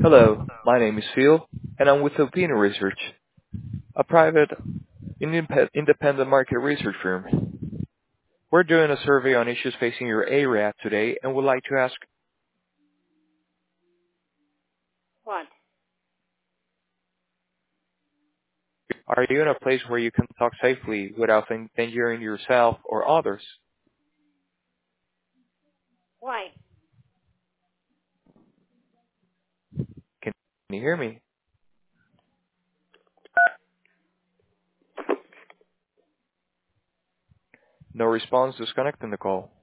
Hello, my name is Phil, and I'm with Opinion Research, a private independent market research firm. We're doing a survey on issues facing your area today and would like to ask, What? are you in a place where you can talk safely without endangering yourself or others? Why? Can you hear me? No response, disconnecting the call.